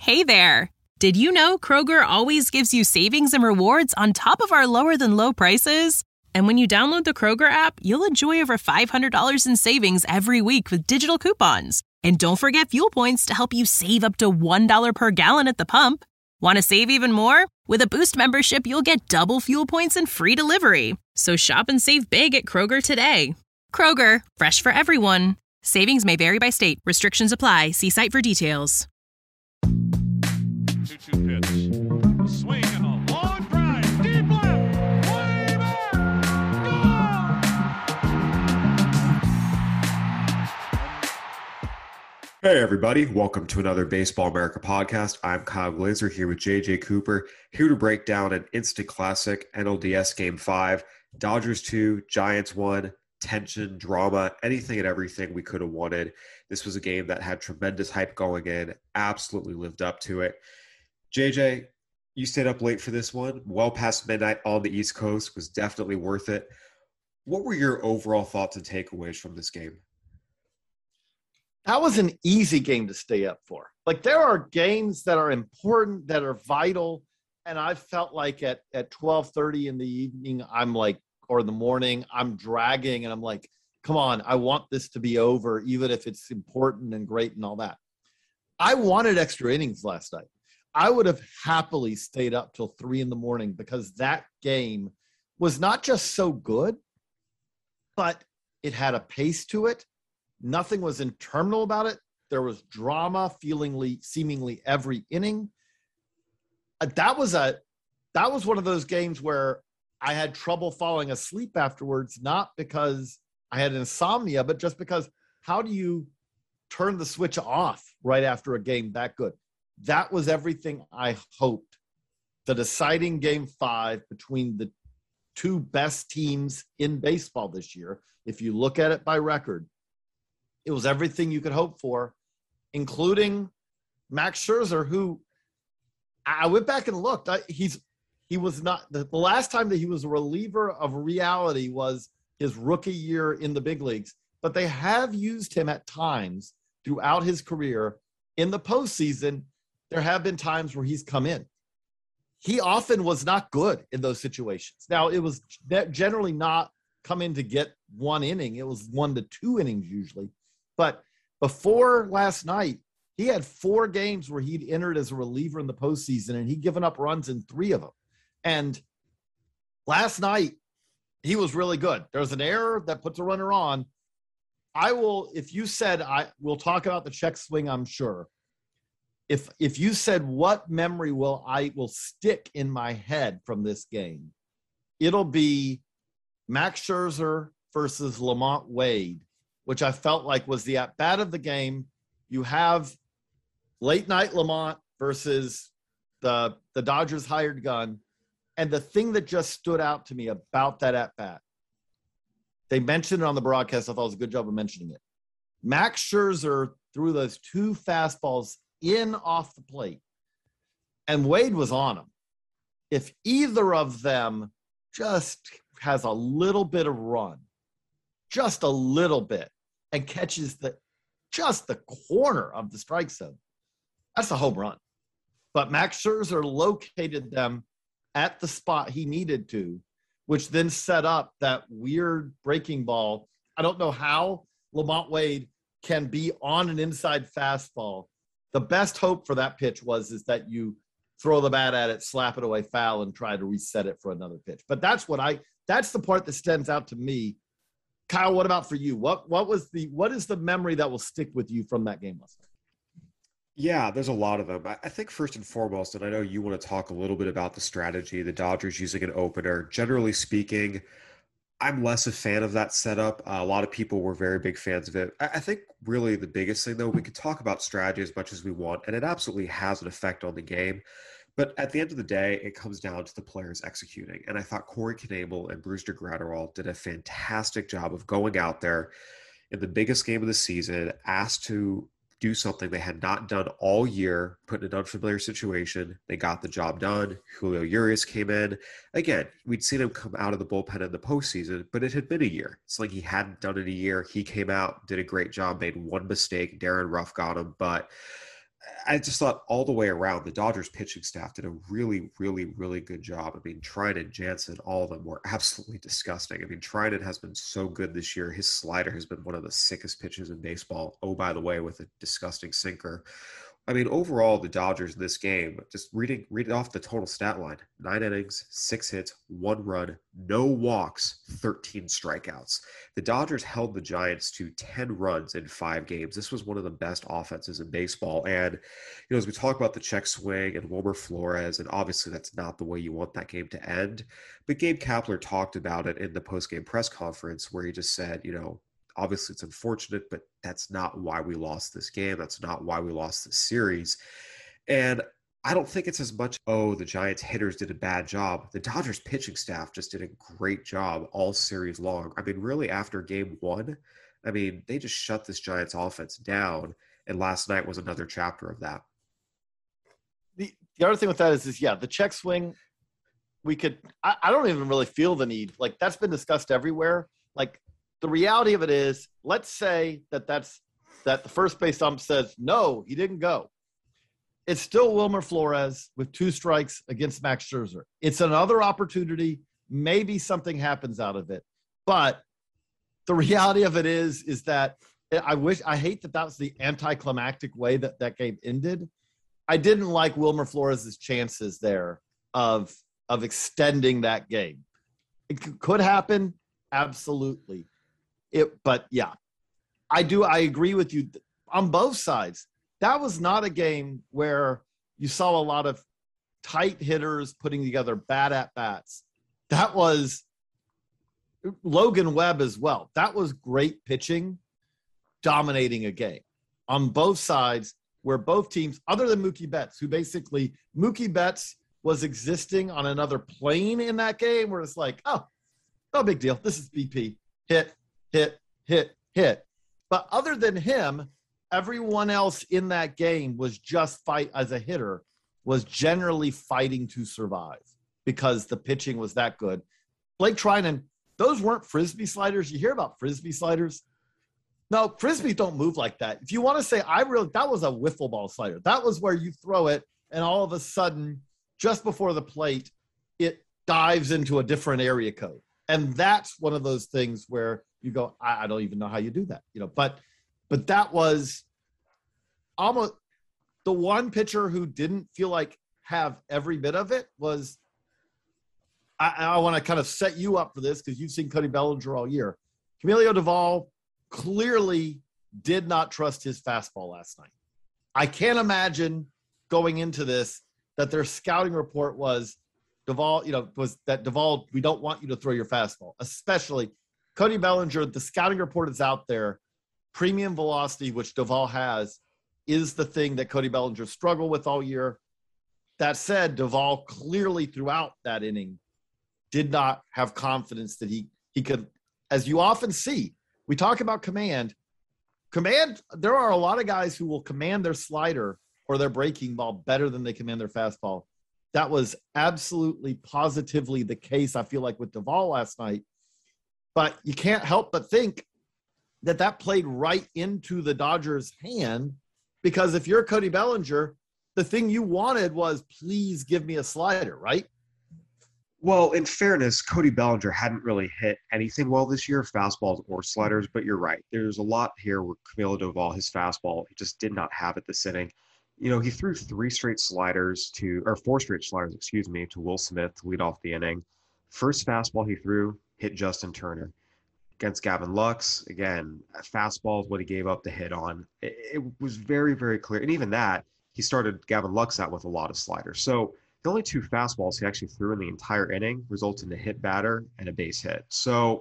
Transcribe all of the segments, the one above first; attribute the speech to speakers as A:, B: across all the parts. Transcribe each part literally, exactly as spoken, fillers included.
A: Hey there! Did you know Kroger always gives you savings and rewards on top of our lower-than-low prices? And when you download the Kroger app, you'll enjoy over five hundred dollars in savings every week with digital coupons. And don't forget fuel points to help you save up to one dollar per gallon at the pump. Want to save even more? With a Boost membership, you'll get double fuel points and free delivery. So shop and save big at Kroger today. Kroger, fresh for everyone. Savings may vary by state. Restrictions apply. See site for details.
B: two two pitch. A swing and a long drive. Deep left. Way back. Gone!
C: Hey everybody, welcome to another Baseball America podcast. I'm Kyle Glazer here with J J Cooper, here to break down an instant classic N L D S Game five. Dodgers two, Giants one, tension, drama, anything and everything we could have wanted. This was a game that had tremendous hype going in, absolutely lived up to it. J J, you stayed up late for this one, well past midnight on the East Coast, was definitely worth it. What were your overall thoughts and takeaways from this game?
D: That was an easy game to stay up for. Like, there are games that are important, that are vital, and I felt like at, at twelve thirty in the evening, I'm like, or in the morning, I'm dragging, and I'm like, come on, I want this to be over, even if it's important and great and all that. I wanted extra innings last night. I would have happily stayed up till three in the morning because that game was not just so good, but it had a pace to it. Nothing was interminable about it. There was drama, feelingly, seemingly every inning. Uh, that was a, that was one of those games where I had trouble falling asleep afterwards, not because I had insomnia, but just because how do you turn the switch off right after a game that good? That was everything I hoped. The deciding game five between the two best teams in baseball this year, if you look at it by record, it was everything you could hope for, including Max Scherzer, who I went back and looked. I, he's he was not the, the last time that he was a reliever of reality was his rookie year in the big leagues, but they have used him at times throughout his career in the postseason. There have been times where he's come in. He often was not good in those situations. Now, it was generally not come in to get one inning. It was one to two innings usually. But before last night, he had four games where he'd entered as a reliever in the postseason, and he'd given up runs in three of them. And last night, he was really good. There's an error that puts a runner on. I will, if you said, I we'll talk about the check swing, I'm sure. If if you said what memory will I will stick in my head from this game, it'll be Max Scherzer versus Lamont Wade, which I felt like was the at-bat of the game. You have late night Lamont versus the, the Dodgers hired gun. And the thing that just stood out to me about that at-bat, they mentioned it on the broadcast. I thought it was a good job of mentioning it. Max Scherzer threw those two fastballs in off the plate, and Wade was on him. If either of them just has a little bit of run, just a little bit, and catches the just the corner of the strike zone, that's a home run. But Max Scherzer located them at the spot he needed to, which then set up that weird breaking ball. I don't know how Lamont Wade can be on an inside fastball. The best hope for that pitch was is that you throw the bat at it, slap it away foul, and try to reset it for another pitch. But that's what I that's the part that stands out to me. Kyle, what about for you? What what was the what is the memory that will stick with you from that game last night?
C: Yeah, there's a lot of them. I I think first and foremost, and I know you want to talk a little bit about the strategy, the Dodgers using an opener. Generally speaking, I'm less a fan of that setup. Uh, a lot of people were very big fans of it. I, I think really the biggest thing, though, we could talk about strategy as much as we want, and it absolutely has an effect on the game. But at the end of the day, it comes down to the players executing. And I thought Corey Knebel and Brusdar Graterol did a fantastic job of going out there in the biggest game of the season, asked to do something they had not done all year, put in an unfamiliar situation. They got the job done. Julio Urias came in. Again, we'd seen him come out of the bullpen in the postseason, but it had been a year. It's like he hadn't done it a year. He came out, did a great job, made one mistake. Darren Ruff got him. But I just thought all the way around, the Dodgers pitching staff did a really, really, really good job. I mean, Trinan, Jansen, all of them were absolutely disgusting. I mean, Trinan has been so good this year. His slider has been one of the sickest pitches in baseball. Oh, by the way, with a disgusting sinker. I mean, overall, the Dodgers in this game, just reading reading off the total stat line, nine innings, six hits, one run, no walks, thirteen strikeouts. The Dodgers held the Giants to ten runs in five games. This was one of the best offenses in baseball. And, you know, as we talk about the check swing and Wilmer Flores, and obviously that's not the way you want that game to end, but Gabe Kapler talked about it in the postgame press conference where he just said, you know, obviously, it's unfortunate, but that's not why we lost this game. That's not why we lost this series. And I don't think it's as much, oh, the Giants hitters did a bad job. The Dodgers pitching staff just did a great job all series long. I mean, really, after game one, I mean, they just shut this Giants offense down. And last night was another chapter of that.
D: The, the other thing with that is, is, yeah, the check swing, we could, I, I don't even really feel the need. Like, that's been discussed everywhere. Like, the reality of it is, let's say that that's that the first base ump says, no, he didn't go. It's still Wilmer Flores with two strikes against Max Scherzer. It's another opportunity. Maybe something happens out of it. But the reality of it is, is that I wish, I hate that that was the anticlimactic way that that game ended. I didn't like Wilmer Flores' chances there of, of extending that game. It c- could happen. Absolutely. It, but yeah, I do. I agree with you on both sides. That was not a game where you saw a lot of tight hitters putting together bad at bats. That was Logan Webb as well. That was great pitching, dominating a game on both sides where both teams, other than Mookie Betts, who basically Mookie Betts was existing on another plane in that game where it's like, oh, no big deal. This is B P. Hit, hit, hit, hit. But other than him, everyone else in that game was just fight as a hitter, was generally fighting to survive because the pitching was that good. Blake Trinan, those weren't Frisbee sliders. You hear about Frisbee sliders? No, Frisbees don't move like that. If you want to say, I really, that was a wiffle ball slider. That was where you throw it and all of a sudden, just before the plate, it dives into a different area code. And that's one of those things where you go, I, I don't even know how you do that, you know. But, but that was almost the one pitcher who didn't feel like have every bit of it was. I, I want to kind of set you up for this because you've seen Cody Bellinger all year. Camilo Doval clearly did not trust his fastball last night. I can't imagine going into this that their scouting report was. Doval, you know, was that Doval, we don't want you to throw your fastball, especially Cody Bellinger. The scouting report is out there. Premium velocity, which Doval has, is the thing that Cody Bellinger struggled with all year. That said, Doval clearly throughout that inning did not have confidence that he, he could, as you often see, we talk about command. Command, there are a lot of guys who will command their slider or their breaking ball better than they command their fastball. That was absolutely positively the case, I feel like, with Doval last night. But you can't help but think that that played right into the Dodgers' hand because if you're Cody Bellinger, the thing you wanted was, please give me a slider, right?
C: Well, in fairness, Cody Bellinger hadn't really hit anything well this year, fastballs or sliders, but you're right. There's a lot here where Camilo Doval, his fastball, he just did not have it this inning. You know, he threw three straight sliders to, or four straight sliders, excuse me, to Will Smith to lead off the inning. First fastball he threw hit Justin Turner. Against Gavin Lux, again, fastball is what he gave up the hit on. It, it was very, very clear. And even that, he started Gavin Lux out with a lot of sliders. So the only two fastballs he actually threw in the entire inning resulted in a hit batter and a base hit. So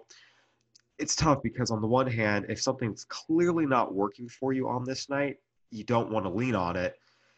C: it's tough because on the one hand, if something's clearly not working for you on this night, you don't want to lean on it.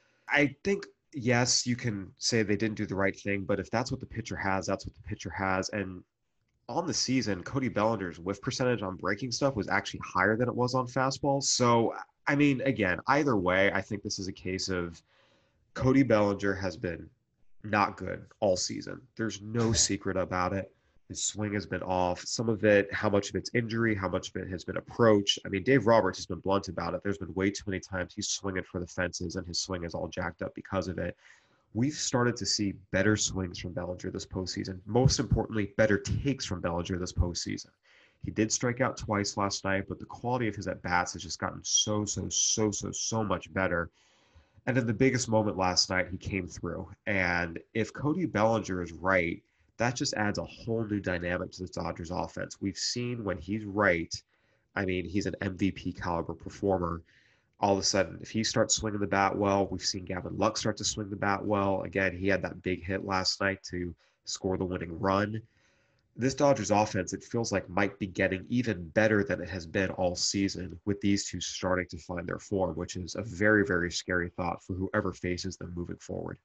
C: I think, yes, you can say they didn't do the right thing, but if that's what the pitcher has, that's what the pitcher has. And on the season, Cody Bellinger's whiff percentage on breaking stuff was actually higher than it was on fastballs. So, I mean, again, either way, I think this is a case of Cody Bellinger has been not good all season. There's no secret about it. His swing has been off. Some of it, how much of it's injury, how much of it has been approach. I mean, Dave Roberts has been blunt about it. There's been way too many times he's swinging for the fences and his swing is all jacked up because of it. We've started to see better swings from Bellinger this postseason. Most importantly, better takes from Bellinger this postseason. He did strike out twice last night, but the quality of his at-bats has just gotten so, so, so, so, so much better. And in the biggest moment last night, he came through. And if Cody Bellinger is right, that just adds a whole new dynamic to the Dodgers offense. We've seen when he's right, I mean, he's an M V P caliber performer. All of a sudden, if he starts swinging the bat well, we've seen Gavin Lux start to swing the bat well. Again, he had that big hit last night to score the winning run. This Dodgers offense, it feels like, might be getting even better than it has been all season with these two starting to find their form, which is a very, very scary thought for whoever faces them moving forward.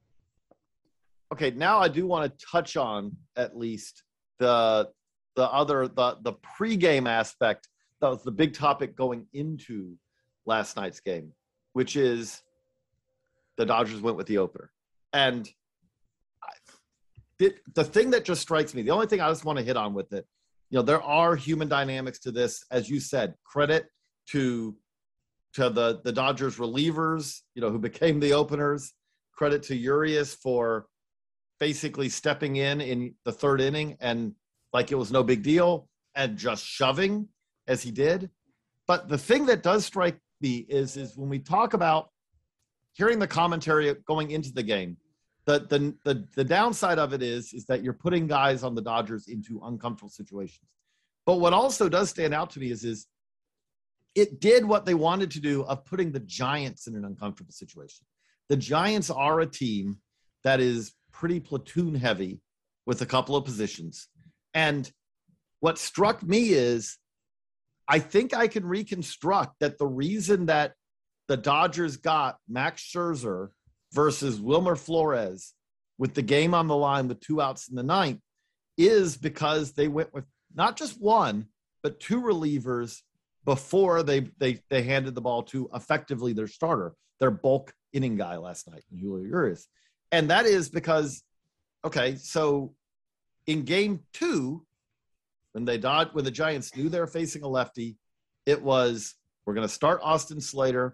D: Okay, now I do want to touch on at least the the other the the pregame aspect that was the big topic going into last night's game, which is the Dodgers went with the opener. And I, the, the thing that just strikes me, the only thing I just want to hit on with it, you know, there are human dynamics to this, as you said. Credit to to the the Dodgers relievers, you know, who became the openers. Credit to Urias for basically stepping in in the third inning and like it was no big deal and just shoving as he did. But the thing that does strike me is, is when we talk about hearing the commentary going into the game, the, the, the, the downside of it is, is that you're putting guys on the Dodgers into uncomfortable situations. But what also does stand out to me is, is it did what they wanted to do of putting the Giants in an uncomfortable situation. The Giants are a team that is pretty platoon heavy with a couple of positions. And what struck me is I think I can reconstruct that the reason that the Dodgers got Max Scherzer versus Wilmer Flores with the game on the line with two outs in the ninth is because they went with not just one, but two relievers before they they they handed the ball to effectively their starter, their bulk inning guy last night, Julio Urias. And that is because, okay, so in game two, when they dodged, when the Giants knew they were facing a lefty, it was, we're going to start Austin Slater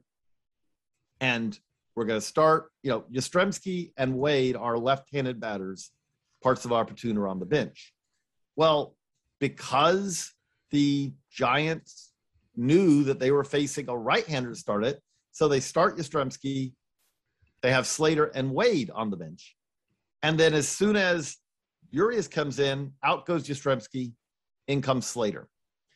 D: and we're going to start, you know, Yastrzemski and Wade are left-handed batters. Parts of our platoon are on the bench. Well, because the Giants knew that they were facing a right-hander to start it, so they start Yastrzemski. They have Slater and Wade on the bench. And then as soon as Urias comes in, out goes Yastrzemski, in comes Slater.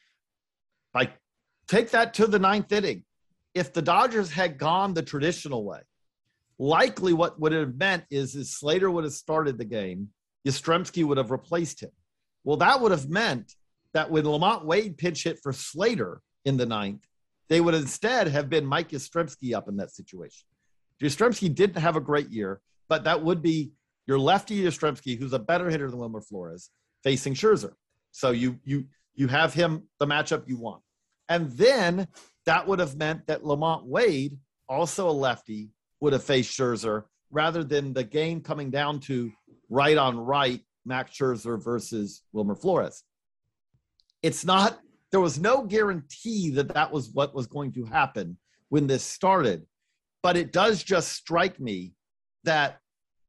D: Like, take that to the ninth inning. If the Dodgers had gone the traditional way, likely what would have meant is, is Slater would have started the game, Yastrzemski would have replaced him. Well, that would have meant that when Lamont Wade pinch hit for Slater in the ninth, they would instead have been Mike Yastrzemski up in that situation. Yastrzemski didn't have a great year, but that would be your lefty Yastrzemski, who's a better hitter than Wilmer Flores, facing Scherzer. So you you you have him the matchup you want. And then that would have meant that Lamont Wade, also a lefty, would have faced Scherzer rather than the game coming down to right on right, Max Scherzer versus Wilmer Flores. It's not, there was no guarantee that that was what was going to happen when this started. But it does just strike me that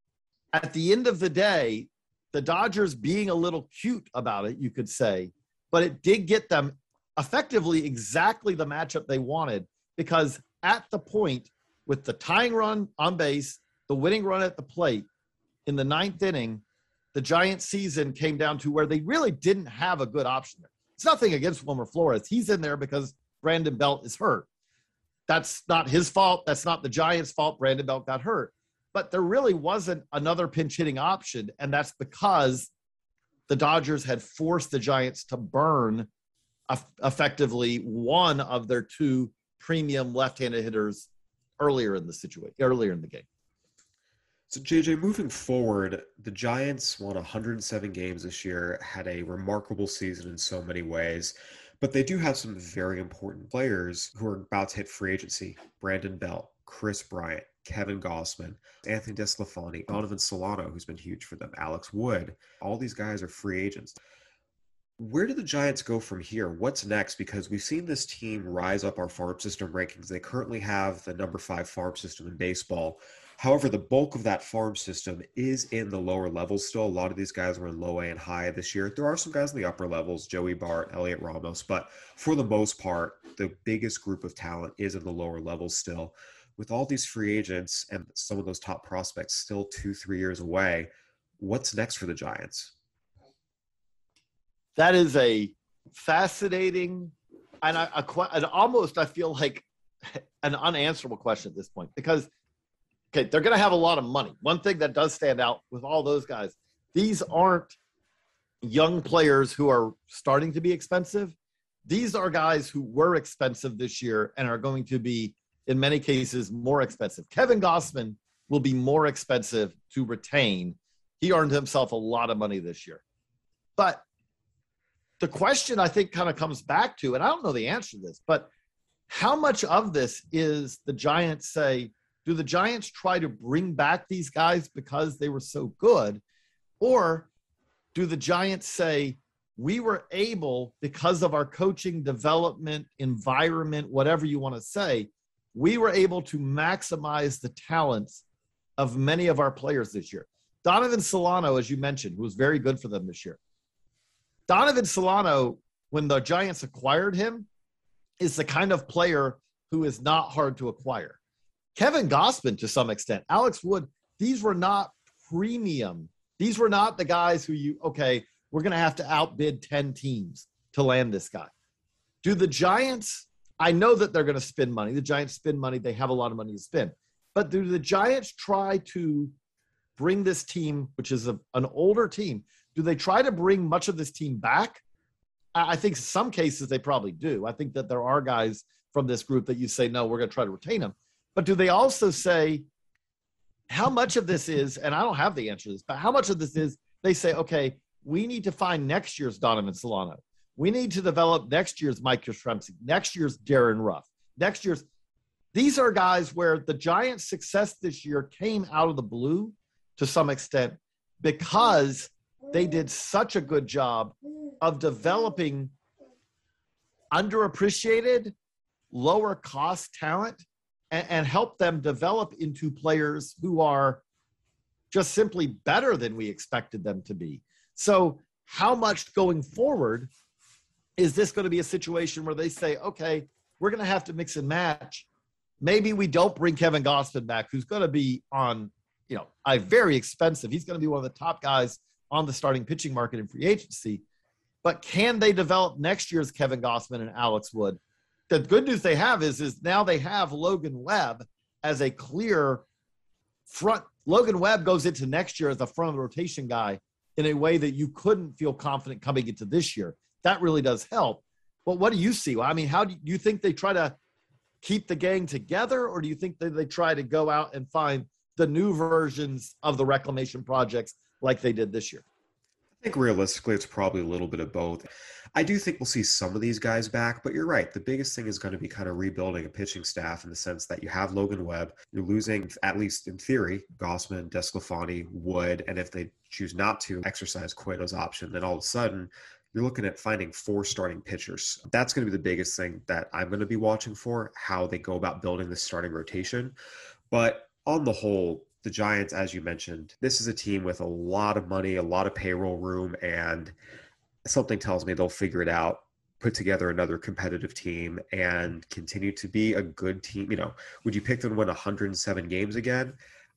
D: at the end of the day, the Dodgers being a little cute about it, you could say, but it did get them effectively exactly the matchup they wanted, because at the point with the tying run on base, the winning run at the plate in the ninth inning, the Giants season came down to where they really didn't have a good option there. It's nothing against Wilmer Flores. He's in there because Brandon Belt is hurt. That's not his fault. That's not the Giants' fault. Brandon Belt got hurt. But there really wasn't another pinch hitting option, and that's because the Dodgers had forced the Giants to burn uh, effectively one of their two premium left-handed hitters earlier in the situation, earlier in the game.
C: So, J J, moving forward, the Giants won one hundred seven games this year, had a remarkable season in so many ways, but they do have some very important players who are about to hit free agency. Brandon Belt, Chris Bryant, Kevin Gossman, Anthony DeSclafani, Donovan Solano, who's been huge for them, Alex Wood. All these guys are free agents. Where do the Giants go from here? What's next? Because we've seen this team rise up our farm system rankings. They currently have the number five farm system in baseball. However, the bulk of that farm system is in the lower levels still. A lot of these guys were in low A and high this year. There are some guys in the upper levels, Joey Bart, Elliot Ramos, but for the most part, the biggest group of talent is in the lower levels still. With all these free agents and some of those top prospects still two, three years away, what's next for the Giants?
D: That is a fascinating and, I, a, and almost I feel like an unanswerable question at this point because, okay, they're going to have a lot of money. One thing that does stand out with all those guys, these aren't young players who are starting to be expensive. These are guys who were expensive this year and are going to be, in many cases, more expensive. Kevin Gossman will be more expensive to retain. He earned himself a lot of money this year. But the question I think kind of comes back to, and I don't know the answer to this, but how much of this is the Giants say, do the Giants try to bring back these guys because they were so good? Or do the Giants say, we were able, because of our coaching, development, environment, whatever you want to say, we were able to maximize the talents of many of our players this year. Donovan Solano, as you mentioned, who was very good for them this year. Donovan Solano, when the Giants acquired him, is the kind of player who is not hard to acquire. Kevin Gossman, to some extent, Alex Wood, these were not premium. These were not the guys who you, okay, we're going to have to outbid ten teams to land this guy. Do the Giants, I know that they're going to spend money. The Giants spend money. They have a lot of money to spend. But do the Giants try to bring this team, which is a, an older team, do they try to bring much of this team back? I think in some cases they probably do. I think that there are guys from this group that you say, no, we're going to try to retain them. But do they also say how much of this is, and I don't have the answer to this, but how much of this is they say, okay, we need to find next year's Donovan Solano. We need to develop next year's Mike Yastrzemski, next year's Darren Ruff, next year's. These are guys where the Giants' success this year came out of the blue to some extent because they did such a good job of developing underappreciated, lower cost talent and, and help them develop into players who are just simply better than we expected them to be. So how much going forward is this going to be a situation where they say, okay, we're going to have to mix and match. Maybe we don't bring Kevin Gossman back, who's going to be on, you know, a very expensive. He's going to be one of the top guys on the starting pitching market in free agency. But can they develop next year's Kevin Gossman and Alex Wood? The good news they have is, is now they have Logan Webb as a clear front. Logan Webb goes into next year as a front of the rotation guy in a way that you couldn't feel confident coming into this year. That really does help. But what do you see? I mean, how do you think they try to keep the gang together, or do you think that they try to go out and find the new versions of the reclamation projects like they did this year?
C: I think realistically, it's probably a little bit of both. I do think we'll see some of these guys back, but you're right. The biggest thing is going to be kind of rebuilding a pitching staff in the sense that you have Logan Webb. You're losing, at least in theory, Gossman, DeSclafani, Wood, and if they choose not to exercise Cueto's option, then all of a sudden you're looking at finding four starting pitchers. That's going to be the biggest thing that I'm going to be watching for, how they go about building this starting rotation. But on the whole, the Giants, as you mentioned, this is a team with a lot of money, a lot of payroll room, and something tells me they'll figure it out, put together another competitive team, and continue to be a good team. You know, would you pick them to win one hundred seven games again?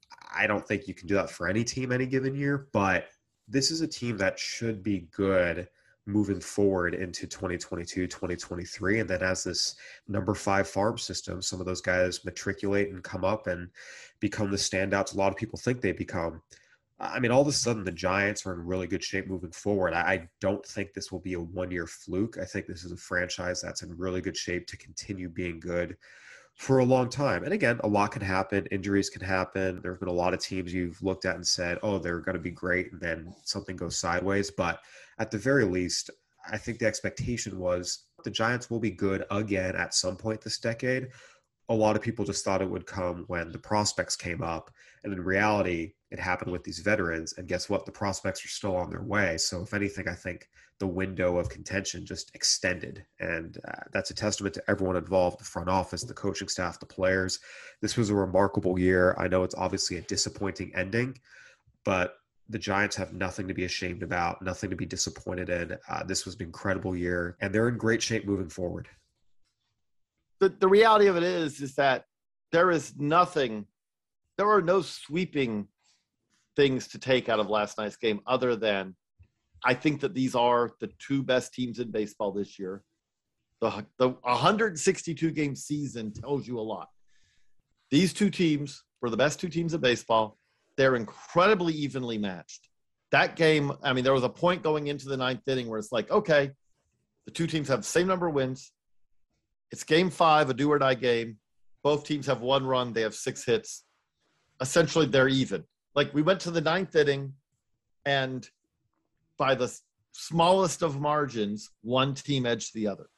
C: I don't think you can do that for any team any given year, but this is a team that should be good moving forward into twenty twenty-two, twenty twenty-three. And then as this number five farm system, some of those guys matriculate and come up and become the standouts a lot of people think they become. I mean, all of a sudden the Giants are in really good shape moving forward. I don't think this will be a one-year fluke. I think this is a franchise that's in really good shape to continue being good for a long time. And again, a lot can happen. Injuries can happen. There have been a lot of teams you've looked at and said, oh, they're going to be great, and then something goes sideways. But at the very least, I think the expectation was the Giants will be good again at some point this decade. a lot of people just thought it would come when the prospects came up. And in reality, it happened with these veterans. And guess what? The prospects are still on their way. So if anything, I think the window of contention just extended. And uh, that's a testament to everyone involved, the front office, the coaching staff, the players. This was a remarkable year. I know it's obviously a disappointing ending, but the Giants have nothing to be ashamed about, nothing to be disappointed in. Uh, this was an incredible year, and they're in great shape moving forward.
D: The, the reality of it is, is that there is nothing, there are no sweeping things to take out of last night's game other than I think that these are the two best teams in baseball this year. The, the one hundred sixty-two game season tells you a lot. These two teams were the best two teams in baseball. They're incredibly evenly matched. That game, I mean, there was a point going into the ninth inning where it's like, okay, the two teams have the same number of wins. It's game five, a do or die game. Both teams have one run. They have six hits. Essentially, they're even. Like, we went to the ninth inning, and by the smallest of margins, one team edged the other.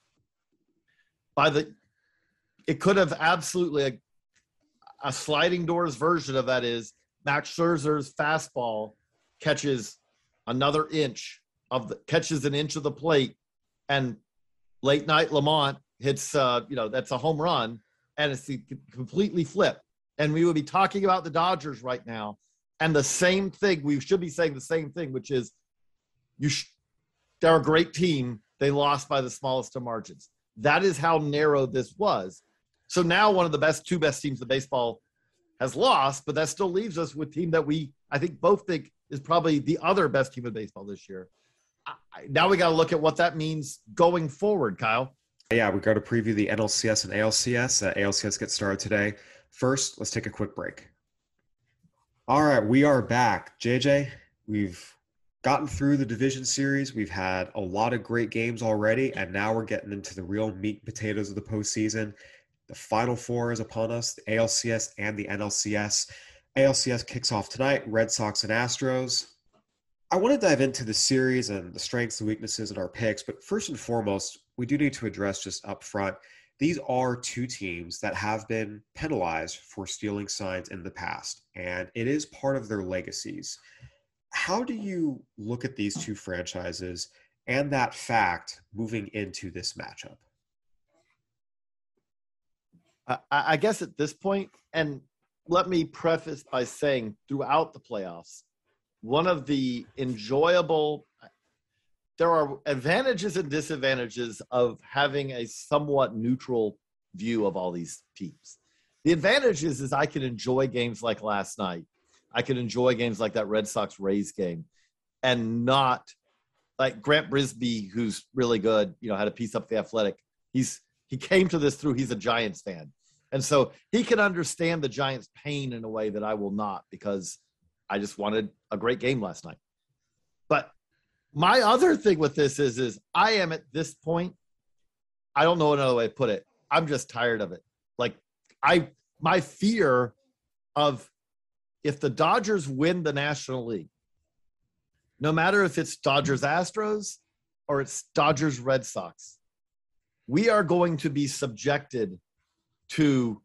D: By the, it could have absolutely, a, a sliding doors version of that is Max Scherzer's fastball catches another inch of the, catches an inch of the plate, and late night Lamont hits, uh, you know, that's a home run, and it's completely flipped. And we would be talking about the Dodgers right now, and the same thing, we should be saying the same thing, which is you sh- they're a great team. They lost by the smallest of margins. That is how narrow this was. So now one of the best, two best teams in baseball has lost, but that still leaves us with a team that we, I think, both think is probably the other best team in baseball this year. I, now we got to look at what that means going forward, Kyle.
C: Yeah, we got to preview the N L C S and A L C S. Uh, A L C S gets started today. First, let's take a quick break. All right, we are back. J J, we've gotten through the division series. We've had a lot of great games already, and now we're getting into the real meat and potatoes of the postseason. The Final Four is upon us, the A L C S and the N L C S. A L C S kicks off tonight, Red Sox and Astros. I want to dive into the series and the strengths and weaknesses in our picks, but first and foremost, we do need to address just up front, these are two teams that have been penalized for stealing signs in the past, and it is part of their legacies. How do you look at these two franchises and that fact moving into this matchup?
D: I, I guess at this point, and let me preface by saying throughout the playoffs, one of the enjoyable, there are advantages and disadvantages of having a somewhat neutral view of all these teams. The advantage is, is I can enjoy games like last night. I can enjoy games like that Red Sox-Rays game and not like Grant Brisbee, who's really good, you know, had a piece up The Athletic. He's, he came to this through, he's a Giants fan. And so he can understand the Giants' pain in a way that I will not, because I just wanted a great game last night. But my other thing with this is, is I am at this point, I don't know another way to put it. I'm just tired of it. Like I, my fear of if the Dodgers win the National League, no matter if it's Dodgers Astros or it's Dodgers Red Sox, we are going to be subjected to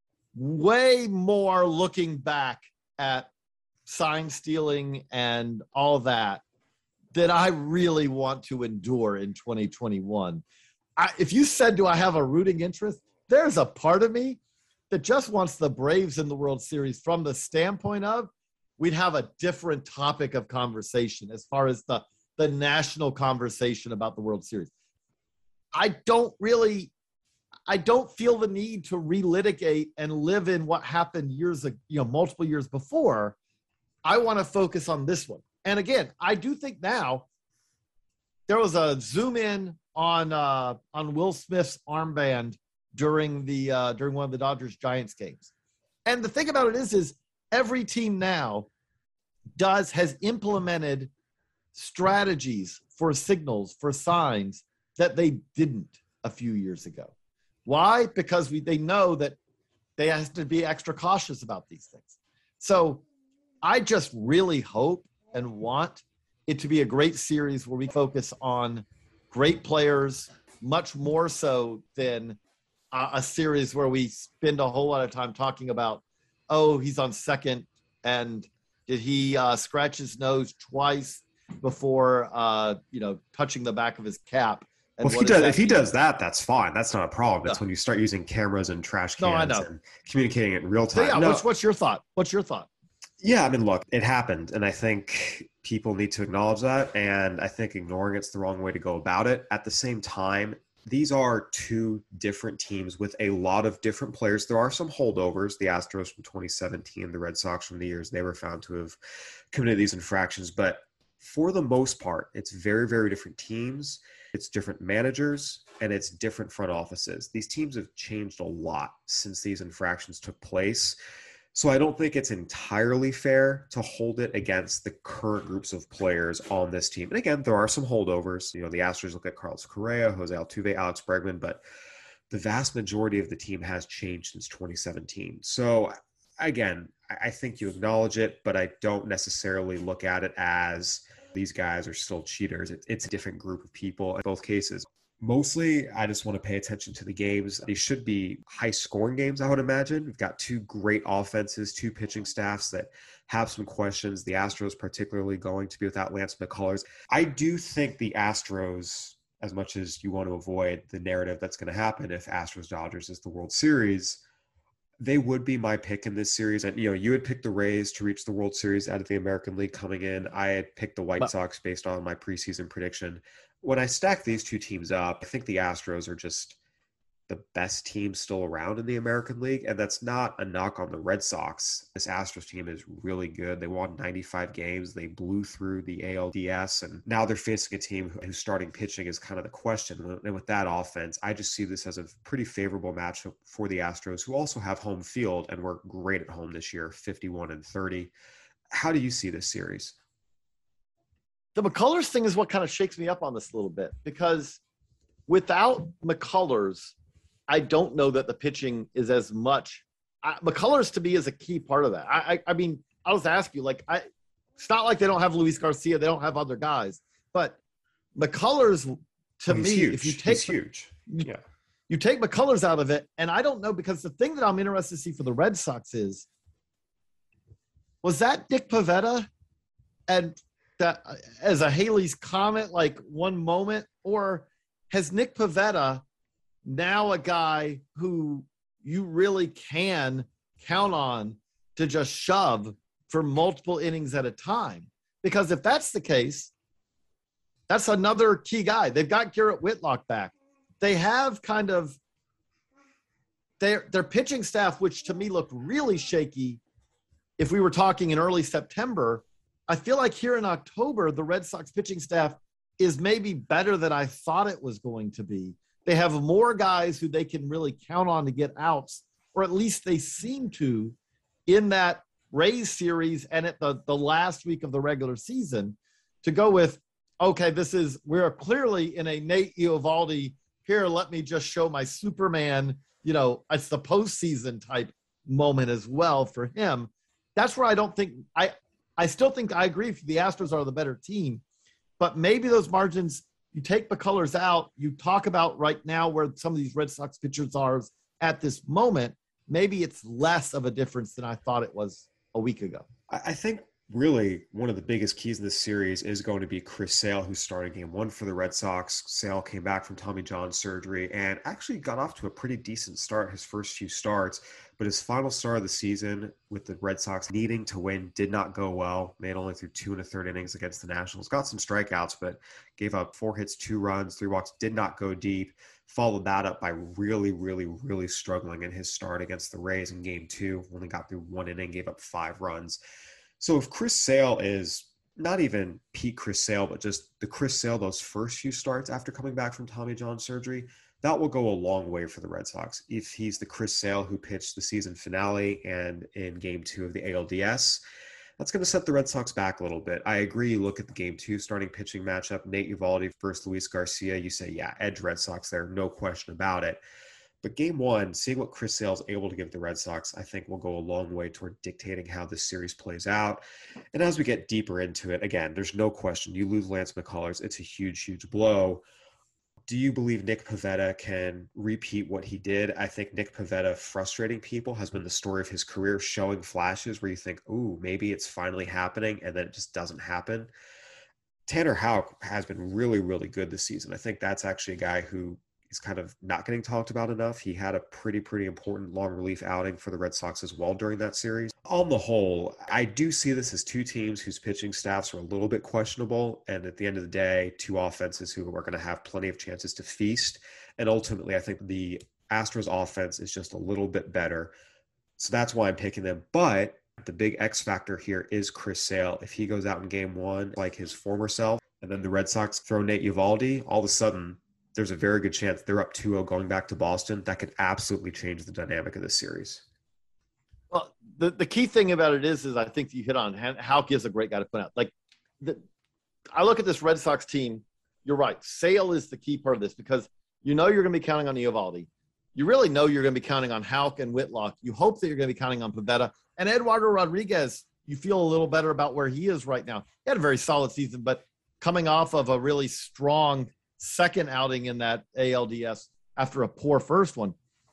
D: way more looking back at sign stealing and all that that I really want to endure in twenty twenty-one. I, if you said, do I have a rooting interest? There's a part of me that just wants the Braves in the World Series from the standpoint of we'd have a different topic of conversation as far as the, the national conversation about the World Series. I don't really, I don't feel the need to relitigate and live in what happened years, you know, multiple years before. I want to focus on this one. And again, I do think now there was a zoom in on uh, on Will Smith's armband during the uh, during one of the Dodgers Giants games. And the thing about it is, is every team now does has implemented strategies for signals, for signs that they didn't a few years ago. Why? Because we they know that they have to be extra cautious about these things. So I just really hope and want it to be a great series where we focus on great players, much more so than a, a series where we spend a whole lot of time talking about, oh, he's on second, and did he uh, scratch his nose twice before, uh, you know, touching the back of his cap? And
C: well, if he does, if he does that, that's fine. That's not a problem. It's yeah. when you start using cameras and trash cans
D: no, I know.
C: and communicating in real time.
D: So yeah,
C: no.
D: what's, what's your thought? What's your thought?
C: Yeah, I mean, look, it happened, and I think people need to acknowledge that, and I think ignoring it's the wrong way to go about it. At the same time, these are two different teams with a lot of different players. There are some holdovers, the Astros from twenty seventeen, the Red Sox from the years they were found to have committed these infractions, but for the most part, it's very, very different teams. It's different managers, and it's different front offices. These teams have changed a lot since these infractions took place. So I don't think it's entirely fair to hold it against the current groups of players on this team. And again, there are some holdovers. You know, the Astros look at Carlos Correa, Jose Altuve, Alex Bregman, but the vast majority of the team has changed since twenty seventeen. So again, I think you acknowledge it, but I don't necessarily look at it as these guys are still cheaters. It's a different group of people in both cases. Mostly, I just want to pay attention to the games. They should be high-scoring games, I would imagine. We've got two great offenses, two pitching staffs that have some questions. The Astros particularly going to be without Lance McCullers. I do think the Astros, as much as you want to avoid the narrative that's going to happen if Astros-Dodgers is the World Series, they would be my pick in this series. And, you know, you had picked the Rays to reach the World Series out of the American League coming in. I had picked the White Sox based on my preseason prediction. When I stack these two teams up, I think the Astros are just the best team still around in the American League. And that's not a knock on the Red Sox. This Astros team is really good. They won ninety-five games. They blew through the A L D S. And now they're facing a team whose starting pitching is kind of the question. And with that offense, I just see this as a pretty favorable matchup for the Astros, who also have home field and were great at home this year, fifty-one and thirty. How do you see this series?
D: The McCullers thing is what kind of shakes me up on this a little bit, because without McCullers, I don't know that the pitching is as much. I, McCullers to me is a key part of that. I, I, I mean, I'll just ask you, like, I, it's not like they don't have Luis Garcia, they don't have other guys, but McCullers to
C: He's
D: me,
C: huge.
D: if you take
C: He's huge, yeah,
D: you take McCullers out of it, and I don't know, because the thing that I'm interested to see for the Red Sox is, was that Nick Pivetta and that as a Haley's Comet, like one moment, or has Nick Pivetta now a guy who you really can count on to just shove for multiple innings at a time? Because if that's the case, that's another key guy. They've got Garrett Whitlock back. They have kind of their, their pitching staff, which to me looked really shaky if we were talking in early September. I feel like here in October, the Red Sox pitching staff is maybe better than I thought it was going to be. They have more guys who they can really count on to get outs, or at least they seem to in that Rays series and at the, the last week of the regular season, to go with, okay, this is, we're clearly in a Nate Eovaldi, here, let me just show my Superman, you know, it's the postseason type moment as well for him. That's where I don't think, I, I still think I agree if the Astros are the better team, but maybe those margins, you take McCullers out, you talk about right now where some of these Red Sox pitchers are at this moment, maybe it's less of a difference than I thought it was a week ago.
C: I think really one of the biggest keys in this series is going to be Chris Sale, who started game one for the Red Sox. Sale came back from Tommy John surgery and actually got off to a pretty decent start his first few starts, but his final start of the season with the Red Sox needing to win did not go well. Made only through two and a third innings against the Nationals. Got some strikeouts, but gave up four hits, two runs, three walks, did not go deep. Followed that up by really, really, really struggling in his start against the Rays in game two. Only got through one inning, gave up five runs. So if Chris Sale is not even peak Chris Sale, but just the Chris Sale those first few starts after coming back from Tommy John surgery, that will go a long way for the Red Sox. If he's the Chris Sale who pitched the season finale and in game two of the A L D S, that's going to set the Red Sox back a little bit. I agree. You look at the game two starting pitching matchup, Nate Eovaldi versus Luis Garcia, you say, yeah, edge Red Sox there, no question about it. But game one, seeing what Chris Sale is able to give the Red Sox, I think will go a long way toward dictating how this series plays out. And as we get deeper into it, again, there's no question, you lose Lance McCullers, it's a huge, huge blow. Do you believe Nick Pivetta can repeat what he did? I think Nick Pivetta frustrating people has been the story of his career, showing flashes where you think, ooh, maybe it's finally happening, and then it just doesn't happen. Tanner Houck has been really, really good this season. I think that's actually a guy who is kind of not getting talked about enough. He had a pretty, pretty important long relief outing for the Red Sox as well during that series. On the whole, I do see this as two teams whose pitching staffs are a little bit questionable. And at the end of the day, two offenses who are going to have plenty of chances to feast. And ultimately, I think the Astros offense is just a little bit better. So that's why I'm picking them. But the big X factor here is Chris Sale. If he goes out in game one like his former self, and then the Red Sox throw Nate Eovaldi, all of a sudden, there's a very good chance they're up two oh going back to Boston. That could absolutely change the dynamic of this series.
D: Well, the, the key thing about it is, is I think you hit on Houck is a great guy to put out. Like, the, I look at this Red Sox team. You're right. Sale is the key part of this because you know you're going to be counting on Eovaldi. You really know you're going to be counting on Houck and Whitlock. You hope that you're going to be counting on Pivetta. And Eduardo Rodriguez, you feel a little better about where he is right now. He had a very solid season, but coming off of a really strong second outing in that A L D S after a poor first one.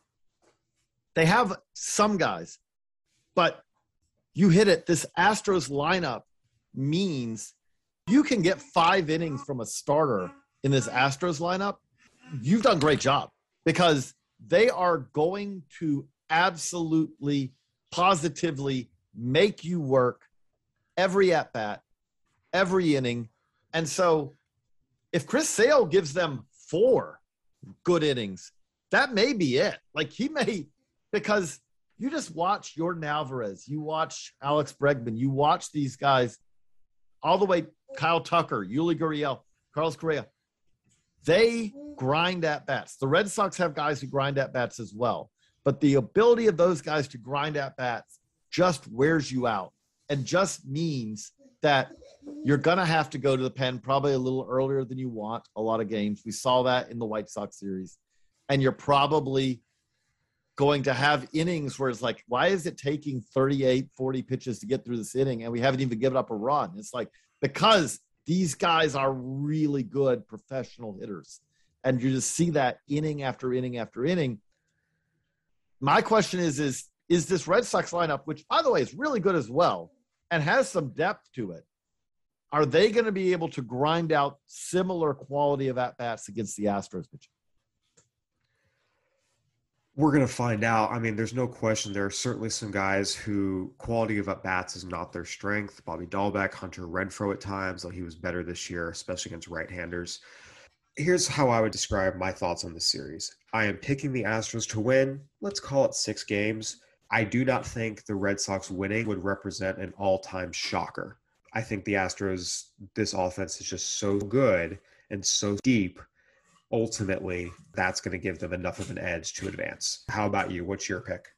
D: They have some guys, but you hit it. This Astros lineup means you can get five innings from a starter in this Astros lineup. You've done a great job because they are going to absolutely, positively make you work every at-bat, every inning. And so if Chris Sale gives them four good innings, that may be it. Like he may, because you just watch Jordan Alvarez, you watch Alex Bregman, you watch these guys all the way, Kyle Tucker, Yuli Gurriel, Carlos Correa. They grind at bats. The Red Sox have guys who grind at bats as well. But the ability of those guys to grind at bats just wears you out and just means that you're going to have to go to the pen probably a little earlier than you want a lot of games. We saw that in the White Sox series. And you're probably going to have innings where it's like, why is it taking thirty-eight, forty pitches to get through this inning and we haven't even given up a run? It's like, because these guys are really good professional hitters. And you just see that inning after inning after inning. My question is, is, is this Red Sox lineup, which, by the way, is really good as well and has some depth to it, are they going to be able to grind out similar quality of at-bats against the Astros pitching?
C: We're going to find out. I mean, there's no question. There are certainly some guys who quality of at-bats is not their strength. Bobby Dahlbeck, Hunter Renfroe at times, though he was better this year, especially against right-handers. Here's how I would describe my thoughts on this series. I am picking the Astros to win. Let's call it six games. I do not think the Red Sox winning would represent an all-time shocker. I think the Astros, this offense is just so good and so deep. Ultimately, that's going to give them enough of an edge to advance. How about you? What's your pick?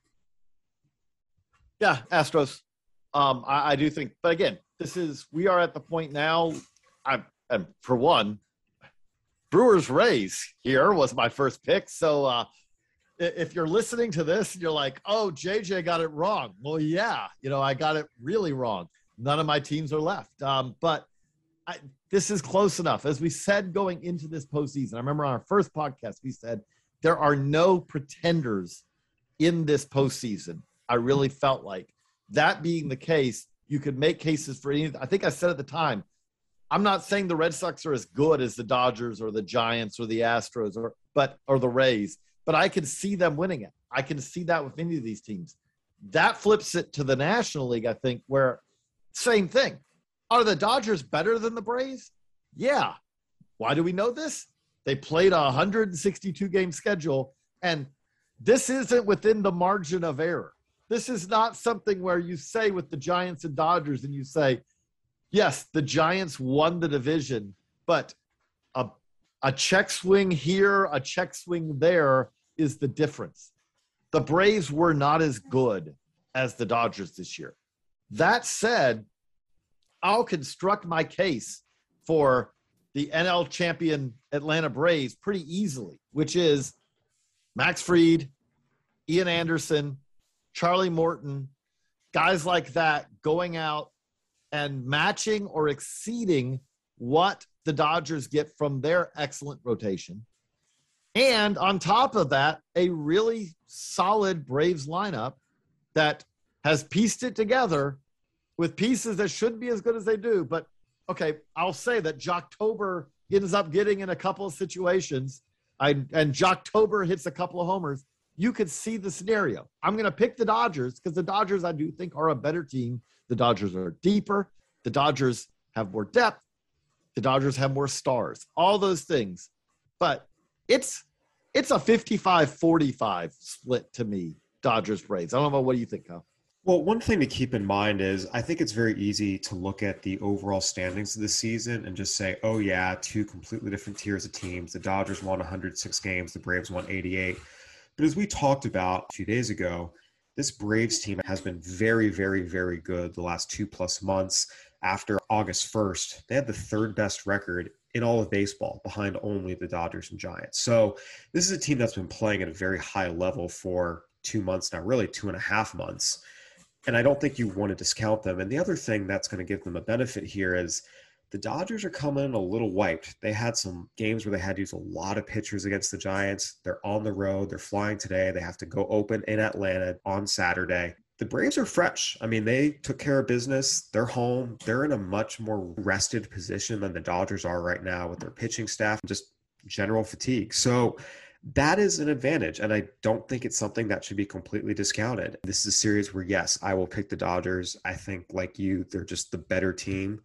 D: Yeah, Astros. Um, I, I do think, but again, this is, we are at the point now, I, and for one, Brewers Rays here was my first pick. So uh, if you're listening to this and you're like, oh, J J got it wrong. Well, yeah, you know, I got it really wrong. None of my teams are left. Um, but I, this is close enough. As we said going into this postseason, I remember on our first podcast, we said there are no pretenders in this postseason. I really felt like that being the case, you could make cases for any. I think I said at the time, I'm not saying the Red Sox are as good as the Dodgers or the Giants or the Astros or but or the Rays, but I can see them winning it. I can see that with any of these teams. That flips it to the National League, I think, where same thing. Are the Dodgers better than the Braves? Yeah. Why do we know this? They played a one hundred sixty-two game schedule, and this isn't within the margin of error. This is not something where you say with the Giants and Dodgers and you say, yes, the Giants won the division, but a, a check swing here, a check swing there is the difference. The Braves were not as good as the Dodgers this year. That said, I'll construct my case for the N L champion Atlanta Braves pretty easily, which is Max Fried, Ian Anderson, Charlie Morton, guys like that going out and matching or exceeding what the Dodgers get from their excellent rotation And on top of that, a really solid Braves lineup that has pieced it together with pieces that should be as good as they do. But, okay, I'll say that Jocktober ends up getting in a couple of situations, I, and Jocktober hits a couple of homers. You could see the scenario. I'm going to pick the Dodgers because the Dodgers, I do think, are a better team. The Dodgers are deeper. The Dodgers have more depth. The Dodgers have more stars. All those things. But it's it's a fifty-five forty-five split to me, Dodgers Braves. I don't know. What do you think, Kyle?
C: Well, one thing to keep in mind is I think it's very easy to look at the overall standings of the season and just say, oh, yeah, two completely different tiers of teams. The Dodgers won one hundred six games. The Braves won eighty-eight. But as we talked about a few days ago, this Braves team has been very, very, very good the last two plus months. After August first, they had the third best record in all of baseball behind only the Dodgers and Giants. So this is a team that's been playing at a very high level for two months now, really two and a half months. And I don't think you want to discount them. And the other thing that's going to give them a benefit here is the Dodgers are coming in a little wiped. They had some games where they had to use a lot of pitchers against the Giants. They're on the road. They're flying today. They have to go open in Atlanta on Saturday. The Braves are fresh. I mean, they took care of business. They're home. They're in a much more rested position than the Dodgers are right now with their pitching staff and just general fatigue. So that is an advantage, and I don't think it's something that should be completely discounted. This is a series where, yes, I will pick the Dodgers. I think, like you, they're just the better team.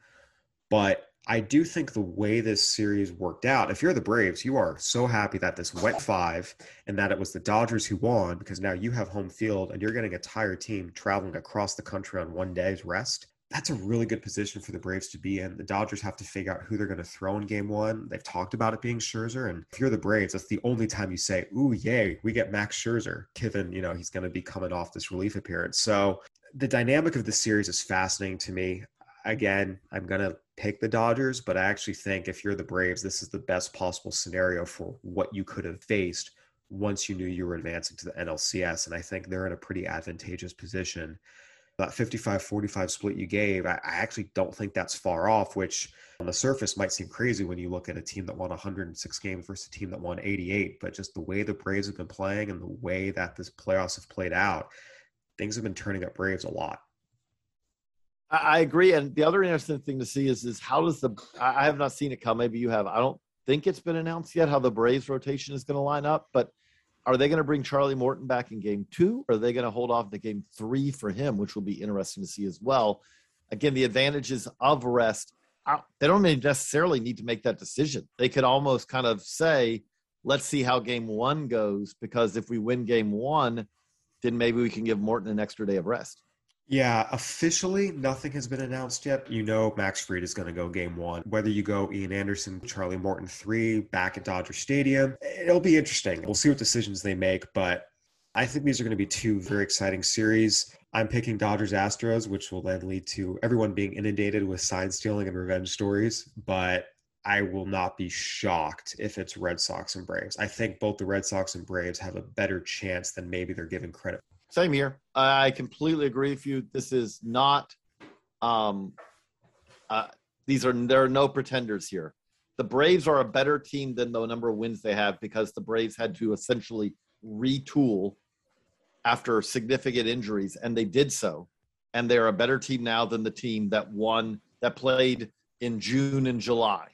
C: But I do think the way this series worked out, if you're the Braves, you are so happy that this went five and that it was the Dodgers who won, because now you have home field and you're getting a entire team traveling across the country on one day's rest. That's a really good position for the Braves to be in. The Dodgers have to figure out who they're going to throw in game one. They've talked about it being Scherzer. And if you're the Braves, that's the only time you say, ooh, yay, we get Max Scherzer, given, you know, he's going to be coming off this relief appearance. So the dynamic of the series is fascinating to me. Again, I'm going to pick the Dodgers, but I actually think if you're the Braves, this is the best possible scenario for what you could have faced once you knew you were advancing to the N L C S. And I think they're in a pretty advantageous position. That fifty-five forty-five split you gave, I, I actually don't think that's far off, which on the surface might seem crazy when you look at a team that won one hundred six games versus a team that won eighty-eight. But just the way the Braves have been playing and the way that this playoffs have played out, things have been turning up Braves a lot.
D: I agree. And the other interesting thing to see is, is how does the, I have not seen it come. Maybe you have. I don't think it's been announced yet how the Braves rotation is going to line up, but are they going to bring Charlie Morton back in game two? Or are they going to hold off to game three for him, which will be interesting to see as well. Again, the advantages of rest, they don't necessarily need to make that decision. They could almost kind of say, let's see how game one goes, because if we win game one, then maybe we can give Morton an extra day of rest.
C: Yeah, officially, nothing has been announced yet. You know Max Fried is going to go game one. Whether you go Ian Anderson, Charlie Morton three, back at Dodger Stadium, it'll be interesting. We'll see what decisions they make, but I think these are going to be two very exciting series. I'm picking Dodgers-Astros, which will then lead to everyone being inundated with sign stealing and revenge stories, but I will not be shocked if it's Red Sox and Braves. I think both the Red Sox and Braves have a better chance than maybe they're given credit.
D: Same here. I completely agree with you. This is not um, uh, these are there are no pretenders here. The Braves are a better team than the number of wins they have because the Braves had to essentially retool after significant injuries, and they did so. And they're a better team now than the team that won, that played in June and July.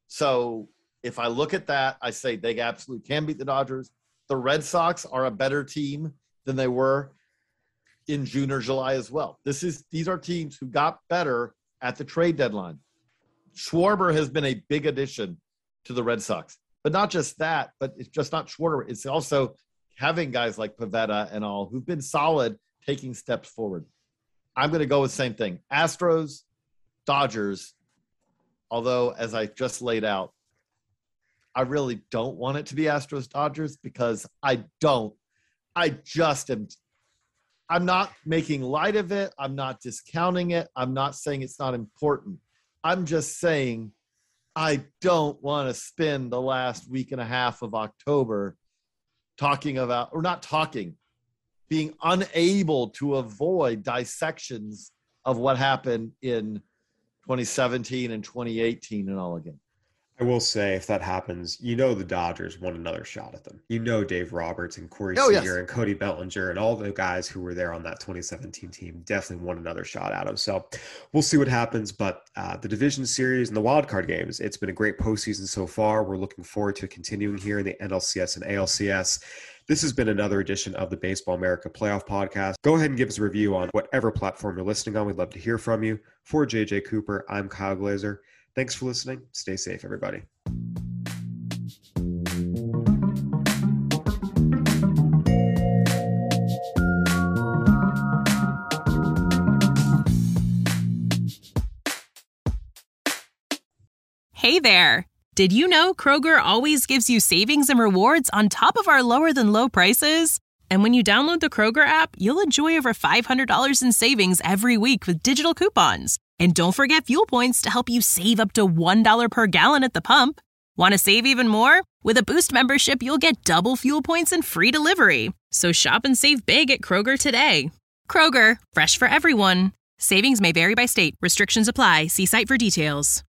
D: So if I look at that, I say they absolutely can beat the Dodgers. The Red Sox are a better team than they were in June or July as well. This is these are teams who got better at the trade deadline. Schwarber has been a big addition to the Red Sox, but not just that, but it's just not Schwarber. It's also having guys like Pivetta and all who've been solid, taking steps forward. I'm going to go with the same thing. Astros, Dodgers, although as I just laid out, I really don't want it to be Astros Dodgers because I don't. I just am. I'm not making light of it. I'm not discounting it. I'm not saying it's not important. I'm just saying I don't want to spend the last week and a half of October talking about, or not talking, being unable to avoid dissections of what happened in twenty seventeen and twenty eighteen and all again.
C: I will say, if that happens, you know the Dodgers want another shot at them. You know Dave Roberts and Corey
D: Oh,
C: Seager
D: yes.
C: and Cody Bellinger and all the guys who were there on that twenty seventeen team definitely want another shot at them. So we'll see what happens. But uh, the division series and the wild card games, it's been a great postseason so far. We're looking forward to continuing here in the N L C S and A L C S. This has been another edition of the Baseball America Playoff Podcast. Go ahead and give us a review on whatever platform you're listening on. We'd love to hear from you. For J J Cooper, I'm Kyle Glazer. Thanks for listening. Stay safe, everybody.
A: Hey there! Did you know Kroger always gives you savings and rewards on top of our lower than low prices? And when you download the Kroger app, you'll enjoy over five hundred dollars in savings every week with digital coupons. And don't forget fuel points to help you save up to one dollar per gallon at the pump. Want to save even more? With a Boost membership, you'll get double fuel points and free delivery. So shop and save big at Kroger today. Kroger, fresh for everyone. Savings may vary by state. Restrictions apply. See site for details.